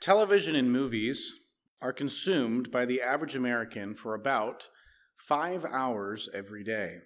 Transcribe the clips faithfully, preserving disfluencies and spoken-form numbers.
Television and movies are consumed by the average American for about five hours every day.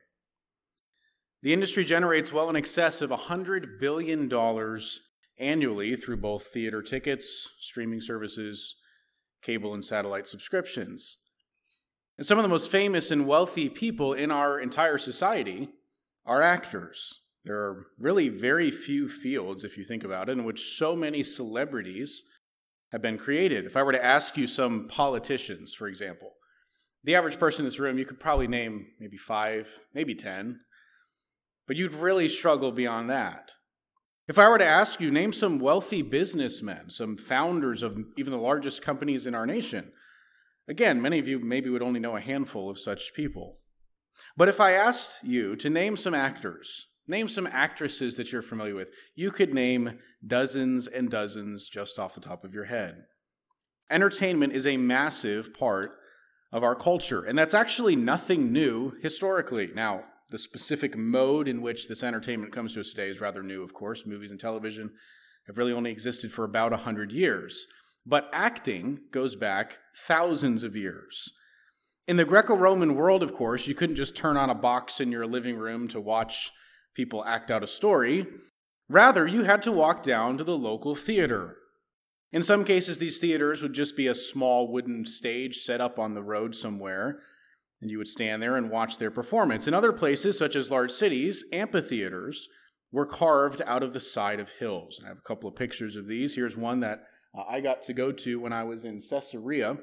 The industry generates well in excess of one hundred billion dollars annually through both theater tickets, streaming services, cable and satellite subscriptions. And some of the most famous and wealthy people in our entire society are actors. There are really very few fields, if you think about it, in which so many celebrities have been created. If I were to ask you some politicians, for example, the average person in this room, you could probably name maybe five, maybe ten, but you'd really struggle beyond that. If I were to ask you, name some wealthy businessmen, some founders of even the largest companies in our nation, again, many of you maybe would only know a handful of such people. But if I asked you to name some actors, name some actresses that you're familiar with, you could name dozens and dozens just off the top of your head. Entertainment is a massive part of our culture, and that's actually nothing new historically. Now, the specific mode in which this entertainment comes to us today is rather new, of course. Movies and television have really only existed for about one hundred years. But acting goes back thousands of years. In the Greco-Roman world, of course, you couldn't just turn on a box in your living room to watch people act out a story. Rather, you had to walk down to the local theater. In some cases, these theaters would just be a small wooden stage set up on the road somewhere, and you would stand there and watch their performance. In other places, such as large cities, amphitheaters were carved out of the side of hills. And I have a couple of pictures of these. Here's one that uh, I got to go to when I was in Caesarea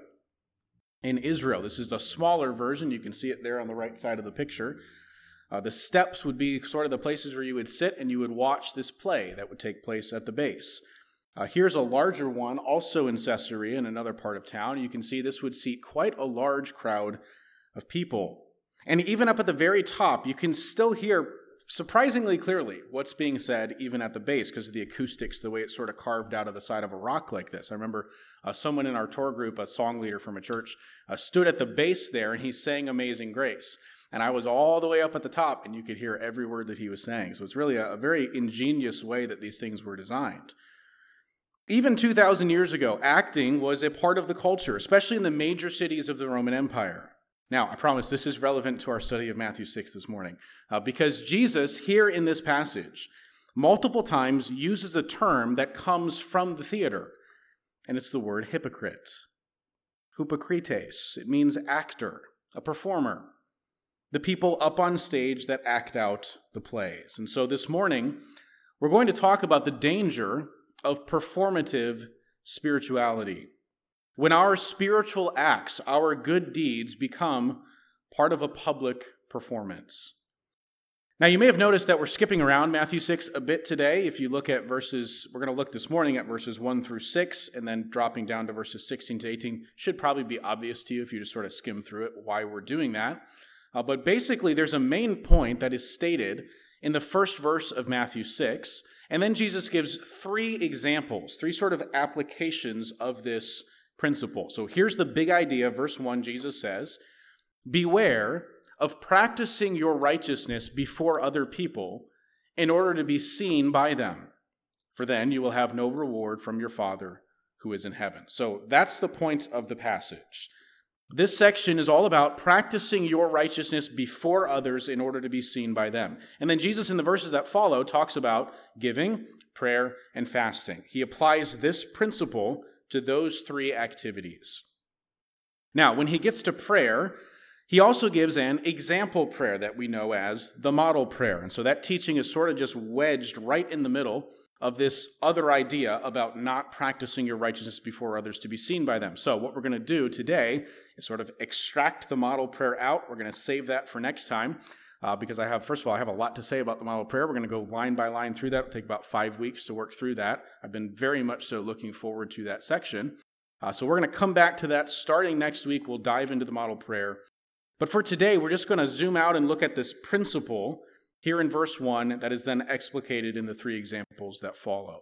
in Israel. This is a smaller version. You can see it there on the right side of the picture. Uh, the steps would be sort of the places where you would sit and you would watch this play that would take place at the base. Uh, here's a larger one, also in Caesarea in another part of town. You can see this would seat quite a large crowd of people. And even up at the very top, you can still hear surprisingly clearly what's being said even at the base because of the acoustics, the way it's sort of carved out of the side of a rock like this. I remember uh, someone in our tour group, a song leader from a church, uh, stood at the base there and he sang Amazing Grace. And I was all the way up at the top and you could hear every word that he was saying. So it's really a, a very ingenious way that these things were designed. Even two thousand years ago, acting was a part of the culture, especially in the major cities of the Roman Empire. Now, I promise this is relevant to our study of Matthew six this morning, uh, because Jesus, here in this passage, multiple times uses a term that comes from the theater, and it's the word hypocrite. Hypokrites. It means actor, a performer, the people up on stage that act out the plays. And so this morning, we're going to talk about the danger of performative spirituality. When our spiritual acts, our good deeds, become part of a public performance. Now, you may have noticed that we're skipping around Matthew six a bit today. If you look at verses, we're going to look this morning at verses one through six, and then dropping down to verses sixteen to eighteen. Should probably be obvious to you if you just sort of skim through it why we're doing that. Uh, but basically, there's a main point that is stated in the first verse of Matthew six, and then Jesus gives three examples, three sort of applications of this principle. So here's the big idea. Verse one, Jesus says, "Beware of practicing your righteousness before other people in order to be seen by them, for then you will have no reward from your Father who is in heaven." So that's the point of the passage. This section is all about practicing your righteousness before others in order to be seen by them. And then Jesus, in the verses that follow, talks about giving, prayer, and fasting. He applies this principle to those three activities. Now, when he gets to prayer, he also gives an example prayer that we know as the model prayer. And so that teaching is sort of just wedged right in the middle of this other idea about not practicing your righteousness before others to be seen by them. So what we're going to do today is sort of extract the model prayer out. We're going to save that for next time. Uh, because I have, first of all, I have a lot to say about the model prayer. We're going to go line by line through that. It'll take about five weeks to work through that. I've been very much so looking forward to that section. Uh, so we're going to come back to that starting next week. We'll dive into the model prayer. But for today, we're just going to zoom out and look at this principle here in verse one that is then explicated in the three examples that follow.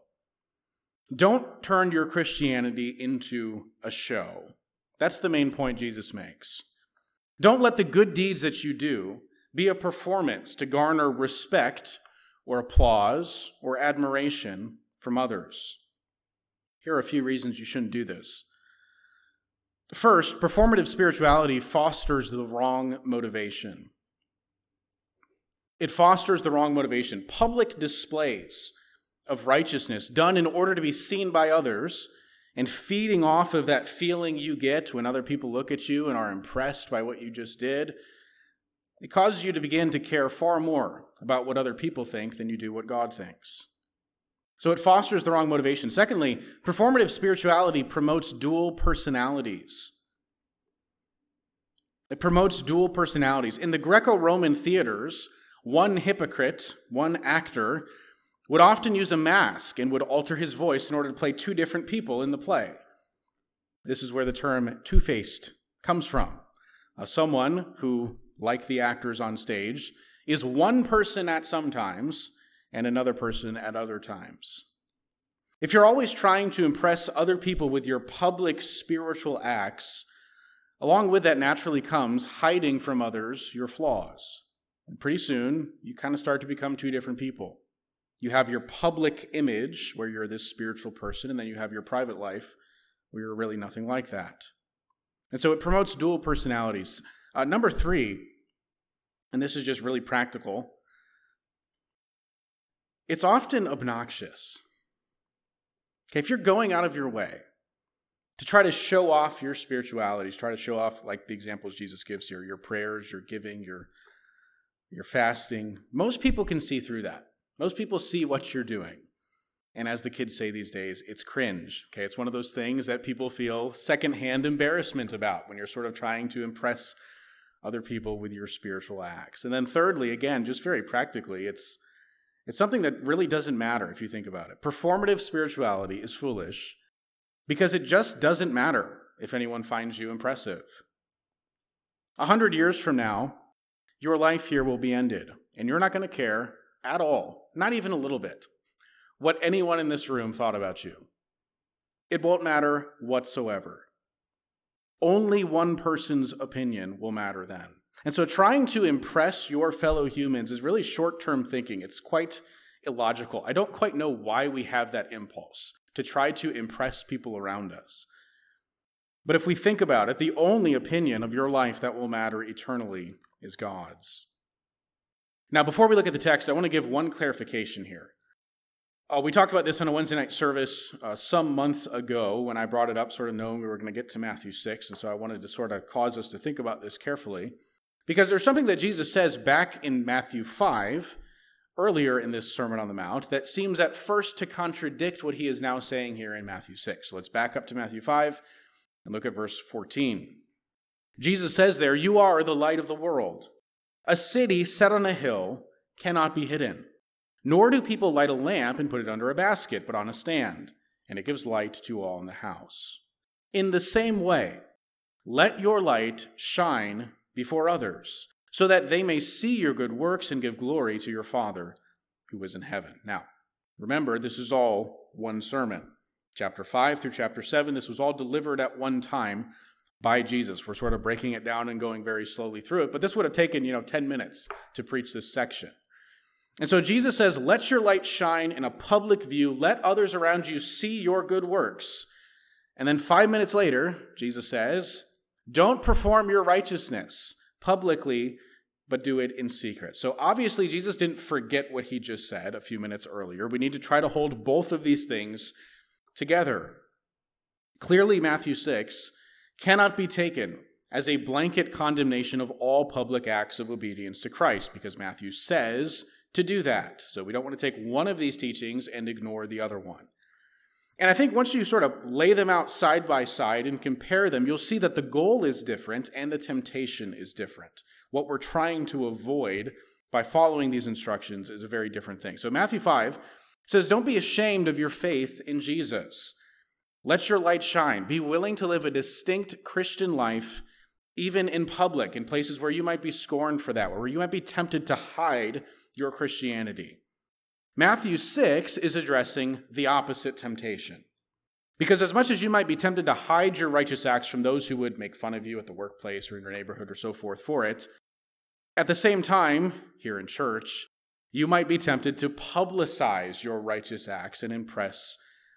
Don't turn your Christianity into a show. That's the main point Jesus makes. Don't let the good deeds that you do be a performance to garner respect or applause or admiration from others. Here are a few reasons you shouldn't do this. First, performative spirituality fosters the wrong motivation. It fosters the wrong motivation. Public displays of righteousness done in order to be seen by others and feeding off of that feeling you get when other people look at you and are impressed by what you just did, it causes you to begin to care far more about what other people think than you do what God thinks. So it fosters the wrong motivation. Secondly, performative spirituality promotes dual personalities. It promotes dual personalities. In the Greco-Roman theaters, one hypocrite, one actor, would often use a mask and would alter his voice in order to play two different people in the play. This is where the term two-faced comes from. Uh, someone who, like the actors on stage, is one person at some times and another person at other times. If you're always trying to impress other people with your public spiritual acts, along with that naturally comes hiding from others your flaws. And pretty soon, you kind of start to become two different people. You have your public image, where you're this spiritual person, and then you have your private life, where you're really nothing like that. And so it promotes dual personalities. Uh, number three, and this is just really practical, it's often obnoxious. Okay, if you're going out of your way to try to show off your spirituality, to try to show off, like the examples Jesus gives here, your prayers, your giving, your, your fasting, most people can see through that. Most people see what you're doing. And as the kids say these days, it's cringe. Okay, it's one of those things that people feel secondhand embarrassment about when you're sort of trying to impress other people with your spiritual acts. And then thirdly, again, just very practically, it's it's something that really doesn't matter if you think about it. Performative spirituality is foolish because it just doesn't matter if anyone finds you impressive. A hundred years from now, your life here will be ended, and you're not going to care at all, not even a little bit, what anyone in this room thought about you. It won't matter whatsoever. Only one person's opinion will matter then. And so trying to impress your fellow humans is really short-term thinking. It's quite illogical. I don't quite know why we have that impulse to try to impress people around us. But if we think about it, the only opinion of your life that will matter eternally is God's. Now, before we look at the text, I want to give one clarification here. Uh, we talked about this on a Wednesday night service uh, some months ago when I brought it up, sort of knowing we were going to get to Matthew six, and so I wanted to sort of cause us to think about this carefully, because there's something that Jesus says back in Matthew five, earlier in this Sermon on the Mount, that seems at first to contradict what he is now saying here in Matthew six. So let's back up to Matthew five and look at verse fourteen. Jesus says there, "You are the light of the world. A city set on a hill cannot be hidden. Nor do people light a lamp and put it under a basket, but on a stand, and it gives light to all in the house. In the same way, let your light shine before others, so that they may see your good works and give glory to your Father who is in heaven." Now, remember, this is all one sermon. Chapter five through chapter seven, this was all delivered at one time by Jesus. We're sort of breaking it down and going very slowly through it, but this would have taken, you know, ten minutes to preach this section. And so Jesus says, let your light shine in a public view. Let others around you see your good works. And then five minutes later, Jesus says, don't perform your righteousness publicly, but do it in secret. So obviously, Jesus didn't forget what he just said a few minutes earlier. We need to try to hold both of these things together. Clearly, Matthew six cannot be taken as a blanket condemnation of all public acts of obedience to Christ, because Matthew says to do that. So we don't want to take one of these teachings and ignore the other one. And I think once you sort of lay them out side by side and compare them, you'll see that the goal is different and the temptation is different. What we're trying to avoid by following these instructions is a very different thing. So Matthew five says, don't be ashamed of your faith in Jesus. Let your light shine. Be willing to live a distinct Christian life, even in public, in places where you might be scorned for that, where you might be tempted to hide your Christianity. Matthew six is addressing the opposite temptation. Because as much as you might be tempted to hide your righteous acts from those who would make fun of you at the workplace or in your neighborhood or so forth for it, at the same time, here in church, you might be tempted to publicize your righteous acts and impress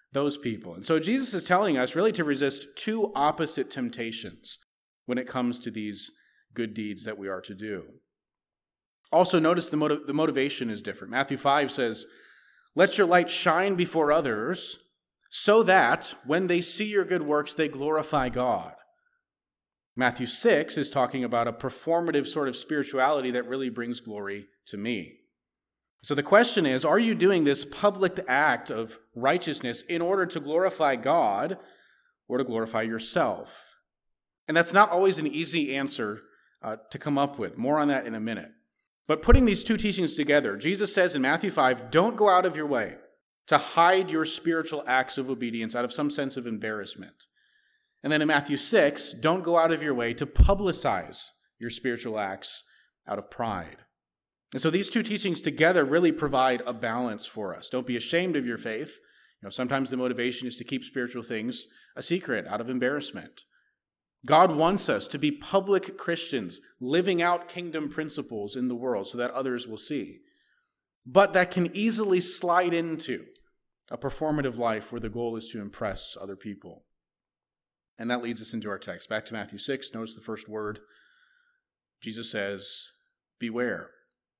those people. And so Jesus is telling us really to resist two opposite temptations when it comes to these good deeds that we are to do. Also, notice the, motiv- the motivation is different. Matthew five says, "Let your light shine before others so that when they see your good works, they glorify God." Matthew six is talking about a performative sort of spirituality that really brings glory to me. So the question is, are you doing this public act of righteousness in order to glorify God or to glorify yourself? And that's not always an easy answer uh, to come up with. More on that in a minute. But putting these two teachings together, Jesus says in Matthew five, don't go out of your way to hide your spiritual acts of obedience out of some sense of embarrassment. And then in Matthew six, don't go out of your way to publicize your spiritual acts out of pride. And so these two teachings together really provide a balance for us. Don't be ashamed of your faith. You know, sometimes the motivation is to keep spiritual things a secret out of embarrassment. God wants us to be public Christians, living out kingdom principles in the world so that others will see. But that can easily slide into a performative life where the goal is to impress other people. And that leads us into our text. Back to Matthew six, notice the first word. Jesus says, beware.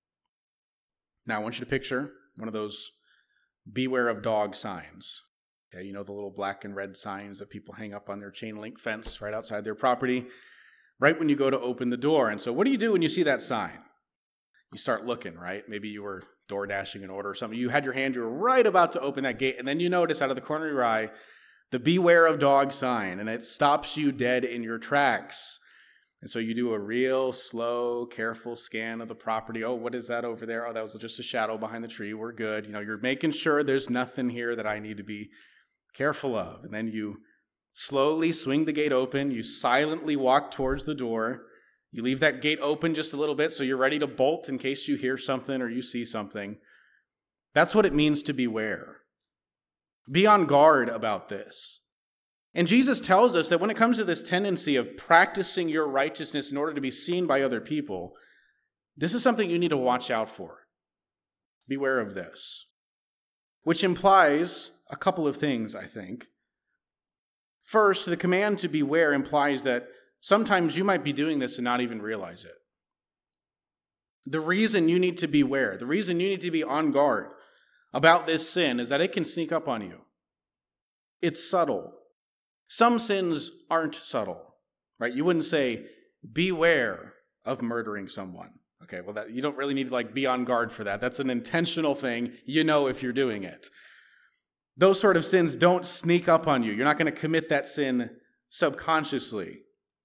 Now, I want you to picture one of those beware of dog signs. Okay, you know the little black and red signs that people hang up on their chain link fence right outside their property, right when you go to open the door. And so what do you do when you see that sign? You start looking, right? Maybe you were door dashing an order or something. You had your hand, you were right about to open that gate, and then you notice out of the corner of your eye the beware of dog sign, and it stops you dead in your tracks. And so you do a real slow, careful scan of the property. Oh, what is that over there? Oh, that was just a shadow behind the tree. We're good. You know, you're making sure there's nothing here that I need to be careful of. And then you slowly swing the gate open. You silently walk towards the door. You leave that gate open just a little bit so you're ready to bolt in case you hear something or you see something. That's what it means to beware. Be on guard about this. And Jesus tells us that when it comes to this tendency of practicing your righteousness in order to be seen by other people, this is something you need to watch out for. Beware of this. Which implies a couple of things, I think. First, the command to beware implies that sometimes you might be doing this and not even realize it. The reason you need to beware, the reason you need to be on guard about this sin is that it can sneak up on you. It's subtle. Some sins aren't subtle, right? You wouldn't say, beware of murdering someone. Okay, well, that, you don't really need to like be on guard for that. That's an intentional thing. You know if you're doing it. Those sort of sins don't sneak up on you. You're not going to commit that sin subconsciously.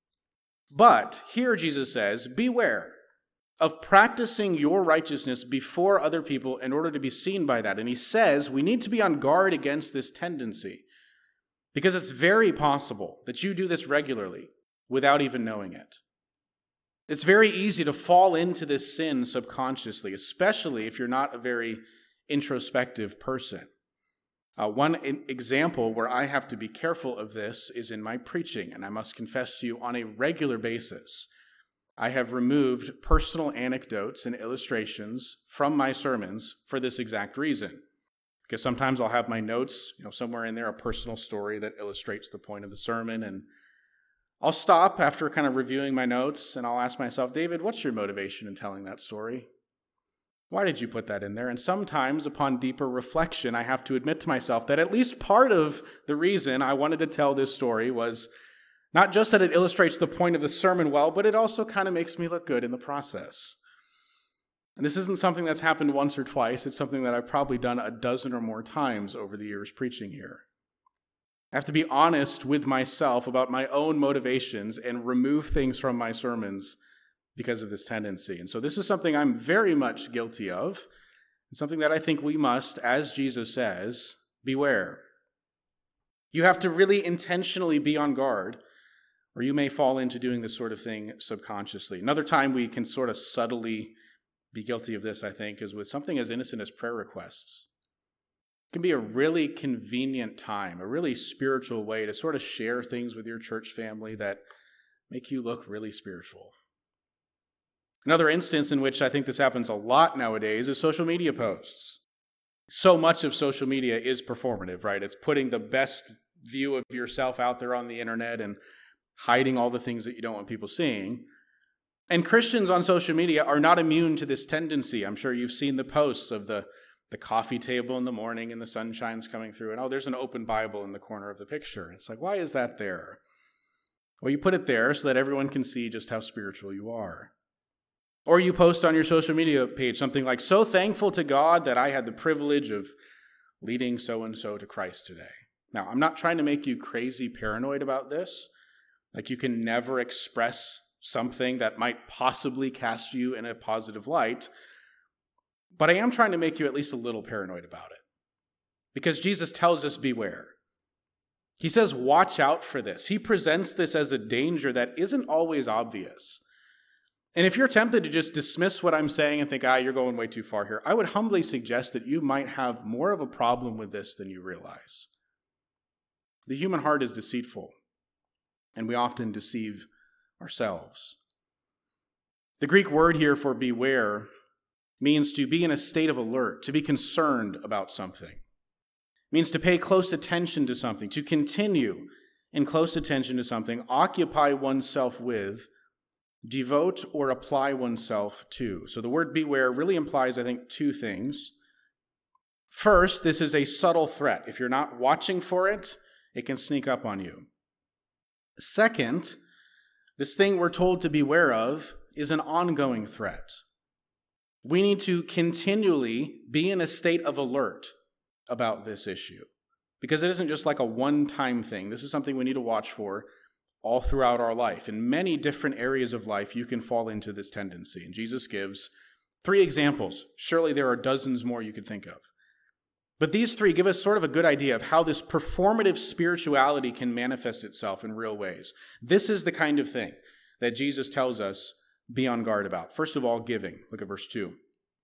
But here Jesus says, beware of practicing your righteousness before other people in order to be seen by that. And he says we need to be on guard against this tendency because it's very possible that you do this regularly without even knowing it. It's very easy to fall into this sin subconsciously, especially if you're not a very introspective person. Uh, one example where I have to be careful of this is in my preaching, and I must confess to you on a regular basis, I have removed personal anecdotes and illustrations from my sermons for this exact reason. Because sometimes I'll have my notes, you know, somewhere in there, a personal story that illustrates the point of the sermon, and I'll stop after kind of reviewing my notes, and I'll ask myself, David, what's your motivation in telling that story? Why did you put that in there? And sometimes, upon deeper reflection, I have to admit to myself that at least part of the reason I wanted to tell this story was not just that it illustrates the point of the sermon well, but it also kind of makes me look good in the process. And this isn't something that's happened once or twice. It's something that I've probably done a dozen or more times over the years preaching here. I have to be honest with myself about my own motivations and remove things from my sermons because of this tendency. And so this is something I'm very much guilty of, and something that I think we must, as Jesus says, beware. You have to really intentionally be on guard, or you may fall into doing this sort of thing subconsciously. Another time we can sort of subtly be guilty of this, I think, is with something as innocent as prayer requests. It can be a really convenient time, a really spiritual way to sort of share things with your church family that make you look really spiritual. Another instance in which I think this happens a lot nowadays is social media posts. So much of social media is performative, right? It's putting the best view of yourself out there on the internet and hiding all the things that you don't want people seeing. And Christians on social media are not immune to this tendency. I'm sure you've seen the posts of the, the coffee table in the morning and the sunshine's coming through, and oh, there's an open Bible in the corner of the picture. It's like, why is that there? Well, you put it there so that everyone can see just how spiritual you are. Or you post on your social media page something like, so thankful to God that I had the privilege of leading so-and-so to Christ today. Now, I'm not trying to make you crazy paranoid about this. Like you can never express something that might possibly cast you in a positive light. But I am trying to make you at least a little paranoid about it. Because Jesus tells us beware. He says watch out for this. He presents this as a danger that isn't always obvious. And if you're tempted to just dismiss what I'm saying and think, ah, you're going way too far here, I would humbly suggest that you might have more of a problem with this than you realize. The human heart is deceitful, and we often deceive ourselves. The Greek word here for beware means to be in a state of alert, to be concerned about something. It means to pay close attention to something, to continue in close attention to something, occupy oneself with, devote or apply oneself to. So the word beware really implies, I think, two things. First, this is a subtle threat. If you're not watching for it, it can sneak up on you. Second, this thing we're told to beware of is an ongoing threat. We need to continually be in a state of alert about this issue because it isn't just like a one-time thing. This is something we need to watch for all throughout our life. In many different areas of life, you can fall into this tendency. And Jesus gives three examples. Surely there are dozens more you could think of. But these three give us sort of a good idea of how this performative spirituality can manifest itself in real ways. This is the kind of thing that Jesus tells us be on guard about. First of all, giving. Look at verse two.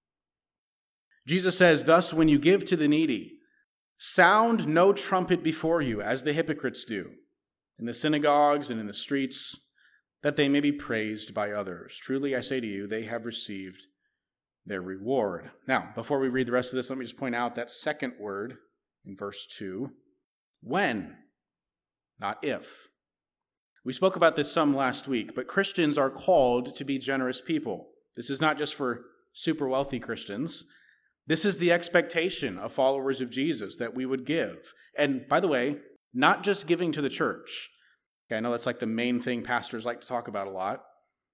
Jesus says, "Thus when you give to the needy, sound no trumpet before you, as the hypocrites do, in the synagogues and in the streets, that they may be praised by others. Truly I say to you, they have received their reward." Now, before we read the rest of this, let me just point out that second word in verse two, when, not if. We spoke about this some last week, but Christians are called to be generous people. This is not just for super wealthy Christians. This is the expectation of followers of Jesus, that we would give. And by the way, not just giving to the church. Okay, I know that's like the main thing pastors like to talk about a lot.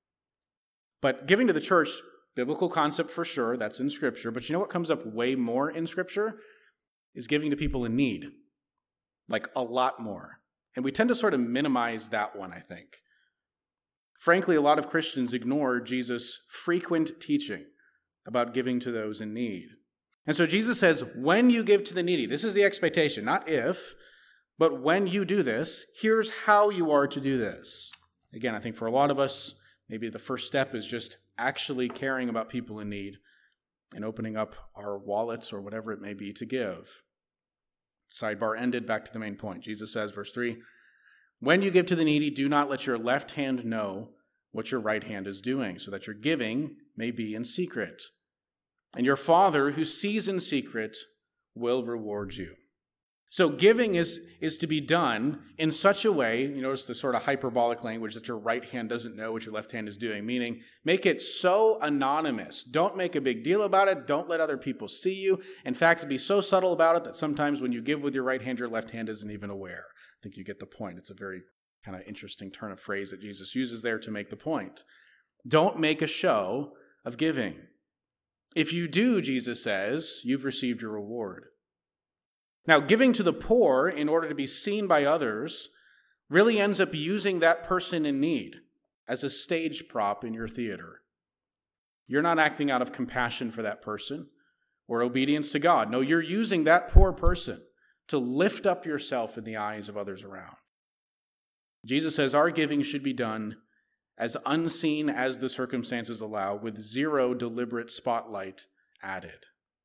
But giving to the church, biblical concept for sure, that's in Scripture. But you know what comes up way more in Scripture? Is giving to people in need. Like a lot more. And we tend to sort of minimize that one, I think. Frankly, a lot of Christians ignore Jesus' frequent teaching about giving to those in need. And so Jesus says, when you give to the needy, this is the expectation, not if, but when you do this, here's how you are to do this. Again, I think for a lot of us, maybe the first step is just actually caring about people in need and opening up our wallets or whatever it may be to give. Sidebar ended, back to the main point. Jesus says, verse three, "When you give to the needy, do not let your left hand know what your right hand is doing, so that your giving may be in secret. And your Father who sees in secret will reward you." So giving is, is to be done in such a way, you notice the sort of hyperbolic language, that your right hand doesn't know what your left hand is doing, meaning make it so anonymous. Don't make a big deal about it. Don't let other people see you. In fact, be so subtle about it that sometimes when you give with your right hand, your left hand isn't even aware. I think you get the point. It's a very kind of interesting turn of phrase that Jesus uses there to make the point. Don't make a show of giving. If you do, Jesus says, you've received your reward. Now, giving to the poor in order to be seen by others really ends up using that person in need as a stage prop in your theater. You're not acting out of compassion for that person or obedience to God. No, you're using that poor person to lift up yourself in the eyes of others around. Jesus says our giving should be done as unseen as the circumstances allow, with zero deliberate spotlight added.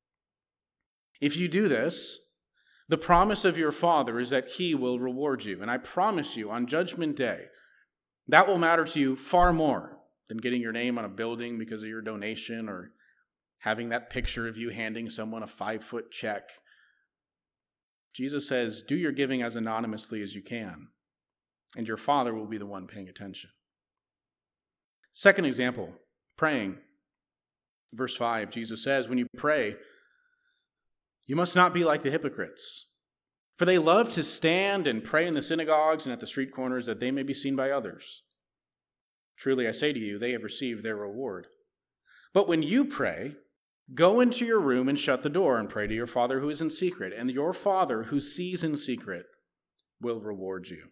If you do this, the promise of your Father is that He will reward you. And I promise you, on Judgment Day, that will matter to you far more than getting your name on a building because of your donation or having that picture of you handing someone a five-foot check. Jesus says, do your giving as anonymously as you can, and your Father will be the one paying attention. Second example, praying. Verse five, Jesus says, when you pray, you must not be like the hypocrites, for they love to stand and pray in the synagogues and at the street corners that they may be seen by others. Truly I say to you, they have received their reward. But when you pray, go into your room and shut the door and pray to your Father who is in secret, and your Father who sees in secret will reward you.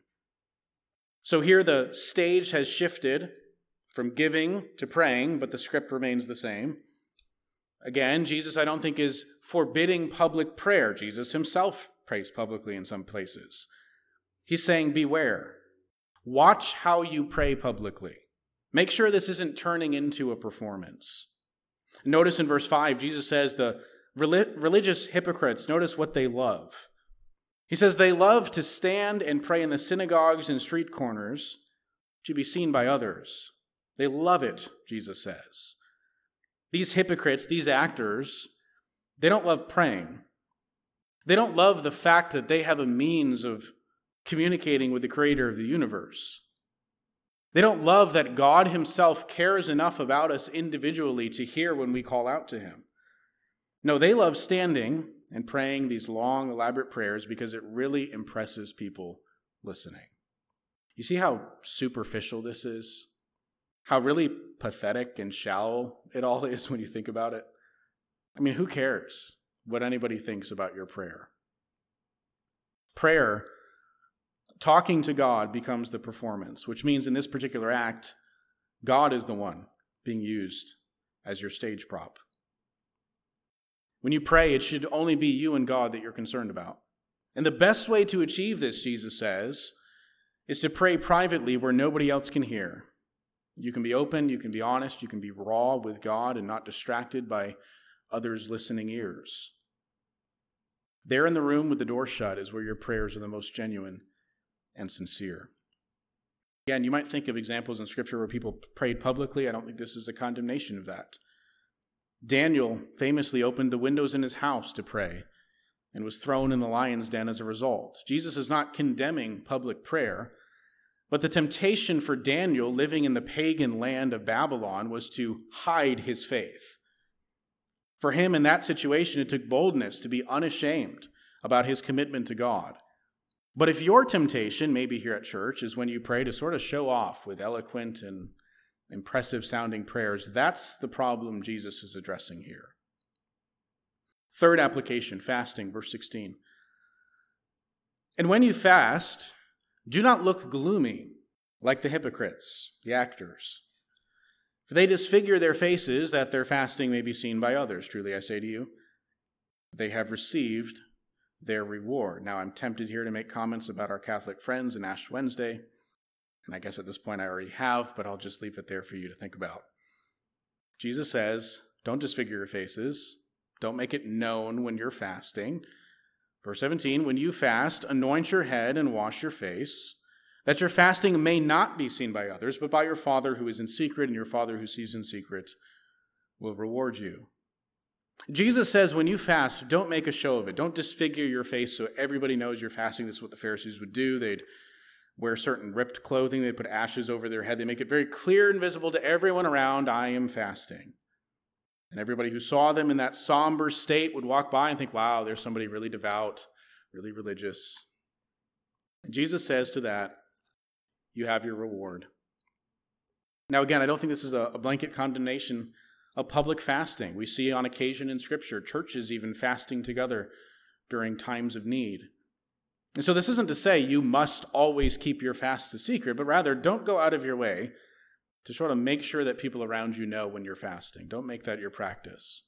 So here the stage has shifted from giving to praying, but the script remains the same. Again, Jesus, I don't think, is forbidding public prayer. Jesus himself prays publicly in some places. He's saying, beware. Watch how you pray publicly. Make sure this isn't turning into a performance. Notice in verse five, Jesus says the religious hypocrites, notice what they love. He says they love to stand and pray in the synagogues and street corners to be seen by others. They love it, Jesus says. These hypocrites, these actors, they don't love praying. They don't love the fact that they have a means of communicating with the creator of the universe. They don't love that God himself cares enough about us individually to hear when we call out to him. No, they love standing and praying these long, elaborate prayers because it really impresses people listening. You see how superficial this is? How really pathetic and shallow it all is when you think about it? I mean, who cares what anybody thinks about your prayer? Prayer, talking to God, becomes the performance, which means in this particular act, God is the one being used as your stage prop. When you pray, it should only be you and God that you're concerned about. And the best way to achieve this, Jesus says, is to pray privately where nobody else can hear. You can be open, you can be honest, you can be raw with God and not distracted by others' listening ears. There in the room with the door shut is where your prayers are the most genuine and sincere. Again, you might think of examples in Scripture where people prayed publicly. I don't think this is a condemnation of that. Daniel famously opened the windows in his house to pray and was thrown in the lion's den as a result. Jesus is not condemning public prayer, but the temptation for Daniel living in the pagan land of Babylon was to hide his faith. For him in that situation, it took boldness to be unashamed about his commitment to God. But if your temptation, maybe here at church, is when you pray to sort of show off with eloquent and impressive sounding prayers, that's the problem Jesus is addressing here. Third application, fasting, verse sixteen. And when you fast, do not look gloomy like the hypocrites, the actors. For they disfigure their faces that their fasting may be seen by others. Truly I say to you, they have received their reward. Now I'm tempted here to make comments about our Catholic friends in Ash Wednesday, and I guess at this point I already have, but I'll just leave it there for you to think about. Jesus says, don't disfigure your faces. Don't make it known when you're fasting. Verse seventeen, when you fast, anoint your head and wash your face, that your fasting may not be seen by others, but by your Father who is in secret, and your Father who sees in secret will reward you. Jesus says when you fast, don't make a show of it. Don't disfigure your face so everybody knows you're fasting. This is what the Pharisees would do. They'd wear certain ripped clothing. They'd put ashes over their head. They make it very clear and visible to everyone around, I am fasting. And everybody who saw them in that somber state would walk by and think, wow, there's somebody really devout, really religious. And Jesus says to that, you have your reward. Now again, I don't think this is a blanket condemnation of public fasting. We see on occasion in Scripture, churches even fasting together during times of need. And so this isn't to say you must always keep your fasts a secret, but rather don't go out of your way to sort of make sure that people around you know when you're fasting. Don't make that your practice.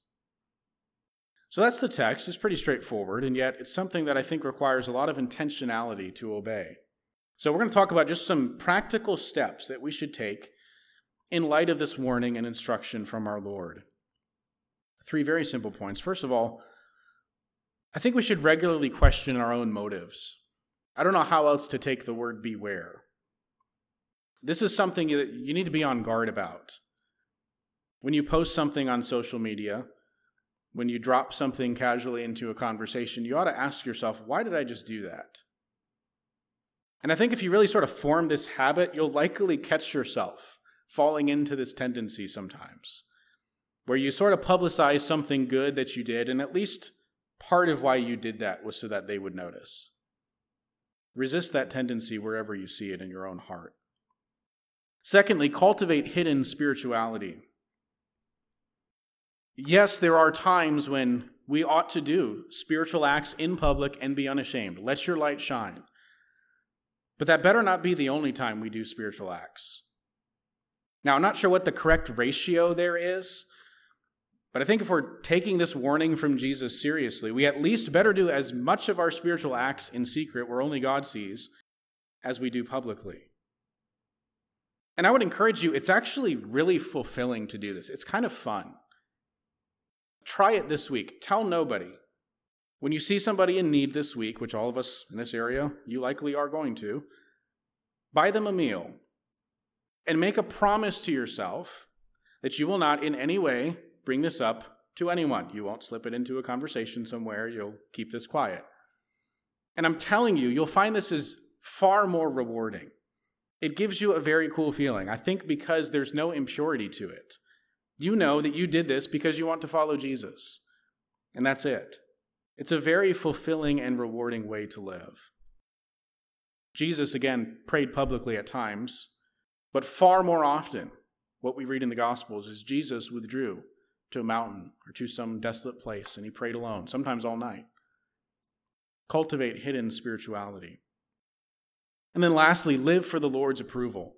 So that's the text. It's pretty straightforward, and yet it's something that I think requires a lot of intentionality to obey. So we're going to talk about just some practical steps that we should take in light of this warning and instruction from our Lord. Three very simple points. First of all, I think we should regularly question our own motives. I don't know how else to take the word beware. This is something that you need to be on guard about. When you post something on social media, when you drop something casually into a conversation, you ought to ask yourself, why did I just do that? And I think if you really sort of form this habit, you'll likely catch yourself falling into this tendency sometimes, where you sort of publicize something good that you did, and at least part of why you did that was so that they would notice. Resist that tendency wherever you see it in your own heart. Secondly, cultivate hidden spirituality. Yes, there are times when we ought to do spiritual acts in public and be unashamed. Let your light shine. But that better not be the only time we do spiritual acts. Now, I'm not sure what the correct ratio there is, but I think if we're taking this warning from Jesus seriously, we at least better do as much of our spiritual acts in secret, where only God sees, as we do publicly. And I would encourage you, it's actually really fulfilling to do this. It's kind of fun. Try it this week. Tell nobody. When you see somebody in need this week, which all of us in this area, you likely are going to, buy them a meal and make a promise to yourself that you will not in any way bring this up to anyone. You won't slip it into a conversation somewhere. You'll keep this quiet. And I'm telling you, you'll find this is far more rewarding. It gives you a very cool feeling. I think because there's no impurity to it. You know that you did this because you want to follow Jesus. And that's it. It's a very fulfilling and rewarding way to live. Jesus, again, prayed publicly at times, but far more often, what we read in the Gospels is Jesus withdrew to a mountain or to some desolate place, and he prayed alone, sometimes all night. Cultivate hidden spirituality. And then lastly, live for the Lord's approval.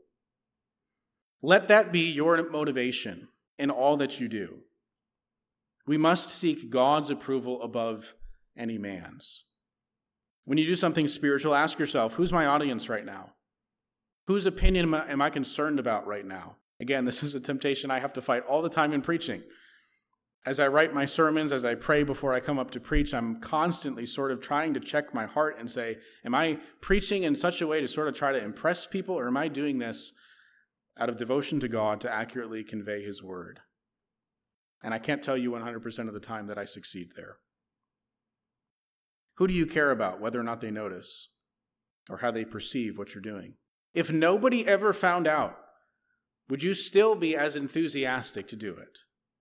Let that be your motivation in all that you do. We must seek God's approval above any man's. When you do something spiritual, ask yourself, who's my audience right now? Whose opinion am I, am I concerned about right now? Again, this is a temptation I have to fight all the time in preaching. As I write my sermons, as I pray before I come up to preach, I'm constantly sort of trying to check my heart and say, am I preaching in such a way to sort of try to impress people, or am I doing this out of devotion to God to accurately convey his word? And I can't tell you one hundred percent of the time that I succeed there. Who do you care about, whether or not they notice, or how they perceive what you're doing? If nobody ever found out, would you still be as enthusiastic to do it?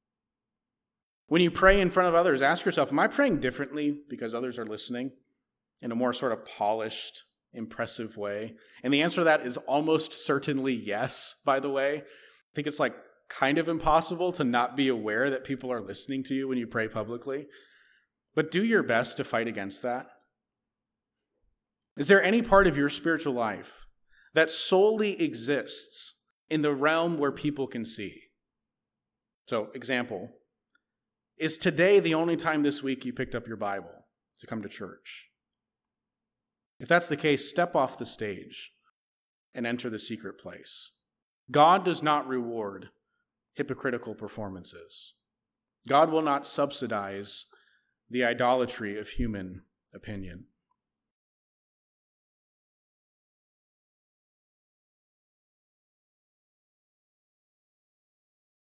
When you pray in front of others, ask yourself, am I praying differently because others are listening in a more sort of polished, impressive way? And the answer to that is almost certainly yes, by the way. I think it's like kind of impossible to not be aware that people are listening to you when you pray publicly. But do your best to fight against that. Is there any part of your spiritual life that solely exists in the realm where people can see? So, example, is today the only time this week you picked up your Bible to come to church? If that's the case, step off the stage and enter the secret place. God does not reward hypocritical performances. God will not subsidize the idolatry of human opinion.